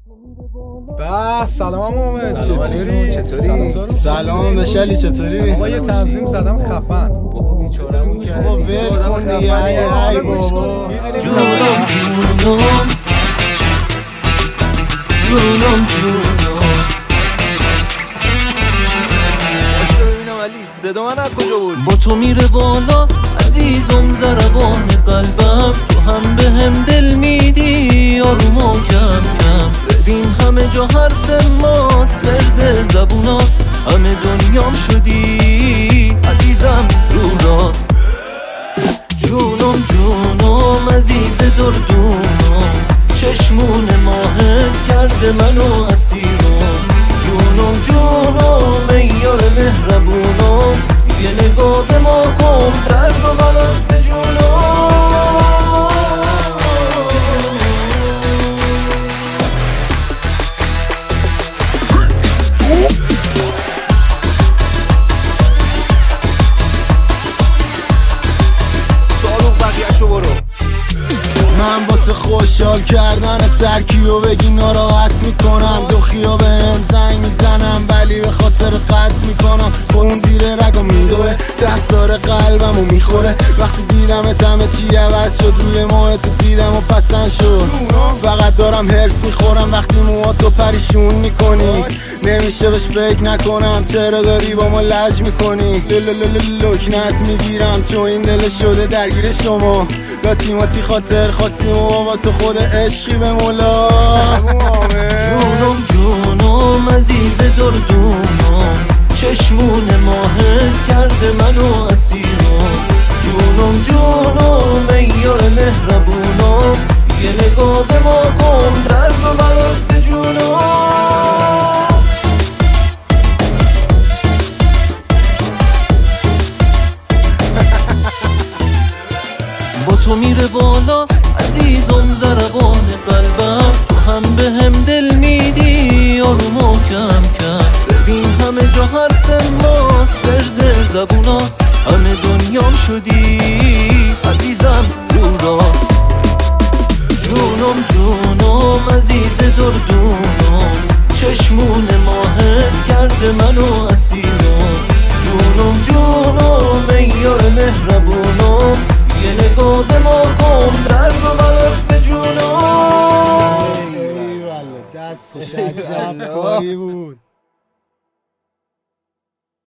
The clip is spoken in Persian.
به سلام مومن، چطوری؟ سلام داشلی، چطوری؟ آقا یه تنظیم زدم خفن. بابا بیچاره‌مون که بابا ول کن دیگه. ای بابا جونم صدا من از کجا بود؟ با تو میره بالا عزیزم ضربان قلبم، تو هم به هم دل میدی آروم و کم کم. ببین همه جا حرف ماست، ورد زبوناست، همه دنیام شدی عزیزم رو راست. جونم عزیز دردونم، چشمون ماهت کرده منو اسیرم. جونم ای یار مهربونم، یه نگاه به ما کن، درد و بلاش به جونم. من واسه خوشحال کردن ترکیو بگی ناراحت میکنم، دو خیابه هم زنگ میزنم ولی به خاطرت قطع میکنم. خون زیر رگو میدوه، دستار قلبمو میخوره، وقتی دیدم همه چی عوض شد. روی موهتو دیدم و پسند شد، فقط دارم هرس میخورم وقتی موهاتو پریشون میکنی. نمیشه بهش فکر نکنم، چرا داری با ما لج میکنی؟ لکنت میگیرم چون این دل شده درگیر شما. لاتی خاطر خاطیم و بابا تو خود عشقی به مولا. جونم عزیز دردونم، چشمون ماهت کرده منو اسیرم. جونم ای یار مهربونم، یه نگاه به ما کن، درد و بلاش به جونم. با تو میره بالا عزیزم ضربان قلبم، تو هم به هم دل میدی آروم و کم کم. ببین همه جا حرف ماست، ورد زبوناست، همه دنیام شدی